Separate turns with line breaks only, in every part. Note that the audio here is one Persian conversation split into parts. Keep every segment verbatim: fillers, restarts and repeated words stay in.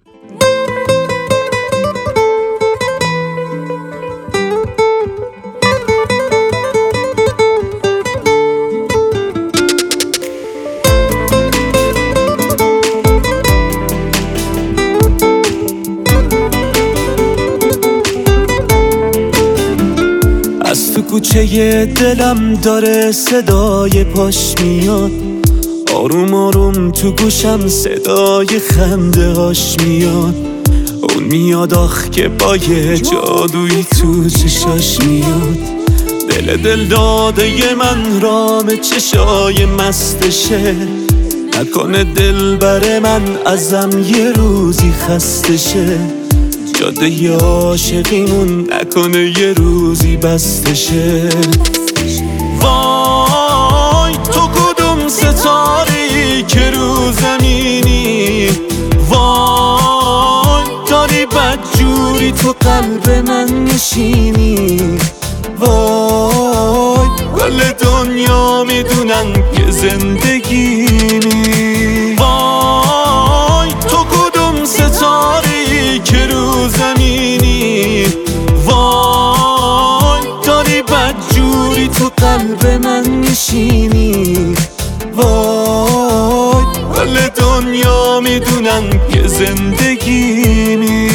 از تو کوچه دلم داره صدای پاش میاد، آروم آروم تو گوشم صدای خنده هاش میاد. اون میاد آخ که با یه جادویی تو چشاش میاد. دل دل داده من رام چشای مستشه، نکنه دل بر من ازم یه روزی خسته شه. جاده ی عاشقیمون نکنه یه روزی بسته شه. وای تو کدوم ستاری که رو زمینی، وای داری بدجوری تو قلب من نشینی. وای کل دنیا میدونن که زندگیمی. وای تو کدوم ستاری که رو زمینی، وای داری بدجوری تو قلب من نشینی. وای کل دنیا میدونن که زندگیمی.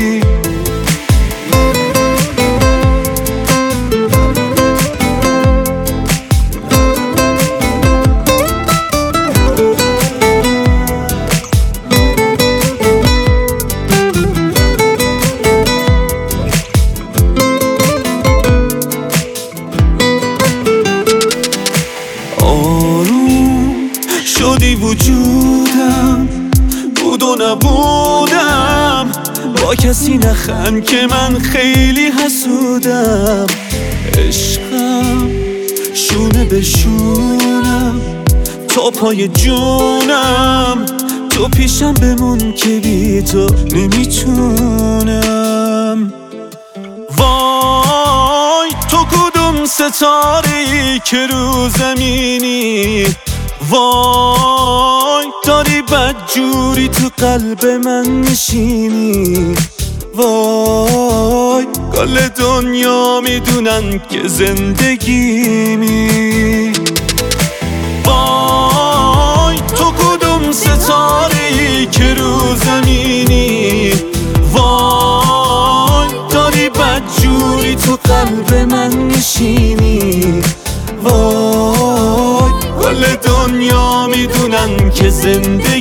شدی وجودم، بود و نبودم، با کسی نخند که من خیلی حسودم. عشقم شونه به شونم، تا پای جونم، تو پیشم بمون که بی تو نمیتونم. وای تو کدوم ستاره که رو زمینی، وای داری بدجوری تو قلب من نشینی. وای کل دنیا میدونن که زندگیمی. وای تو کدوم ستاری که رو زمینی، وای داری بدجوری تو قلب من نشینی. وای کل دنیا میدونن که زنده